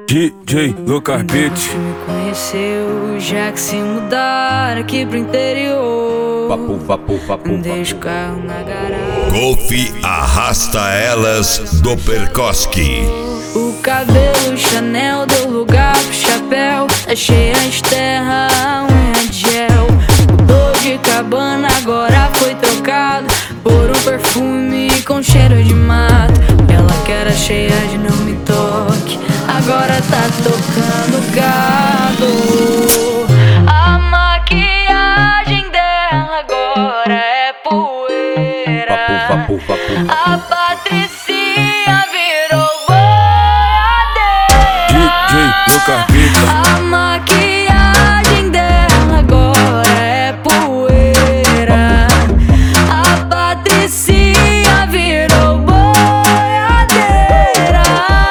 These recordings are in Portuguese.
DJ Lucas Beats. Me conheceu, já que se mudar aqui pro interior. Vapo. Deixa o carro na garagem. Golf arrasta elas do Perkoski. O cabelo Chanel deu lugar pro chapéu. Tá cheia de terra, a unha de gel. Mudou de cabana, agora foi trocado por um perfume com cheiro de mato. Ela que era cheia de não me toque, agora tá tocando gado. A maquiagem dela agora é poeira. Vapo. A Patricinha virou DJ Lucas Beats. a maquiagem dela agora é poeira. A Patricinha virou boiadeira.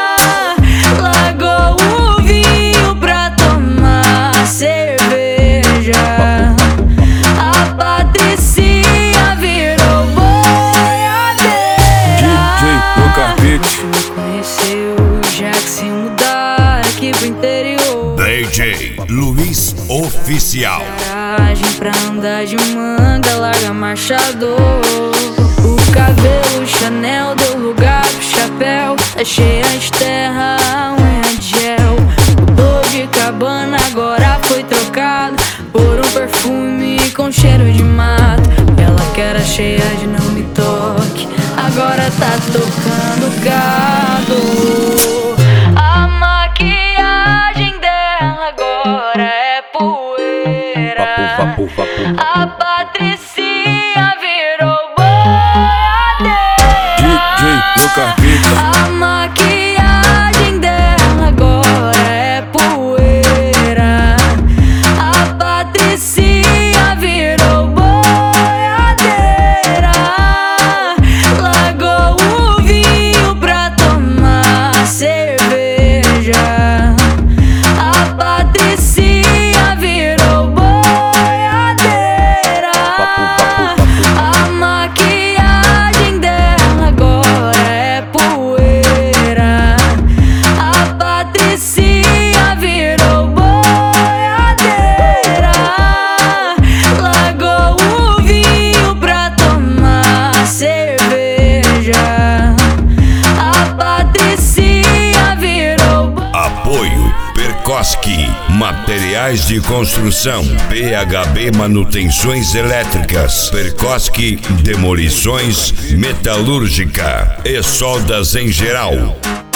Largou o vinho pra tomar cerveja. A Patricinha virou boiadeira. DJ Lucas Beats. Me conheceu, já que se mudar aqui pro interior. DJ Luiz Oficial. Garagem pra andar de manga, larga marchador. O cabelo Chanel deu lugar pro chapéu. Tá cheia de terra, a unha de gel. Mudou de cabana, agora foi trocado por um perfume com cheiro de mato. Ela que era cheia de não me toque, agora tá tocando gado. A maquiagem dela agora é poeira. Vapo. A Patricinha virou DJ Lucas boiadeira. Beats. A maquiagem dela agora é poeira. A Patricinha virou boiadeira. Largou o vinho pra tomar cerveja. A Patricinha virou boiadeira. A maquiagem dela agora é poeira. A Patricinha virou boiadeira. Largou o vinho pra tomar cerveja. A Patricinha virou Apoio Perkoski. Materiais de construção. PHB Manutenções Elétricas. Perkoski Demolições Metalúrgica e soldas em geral.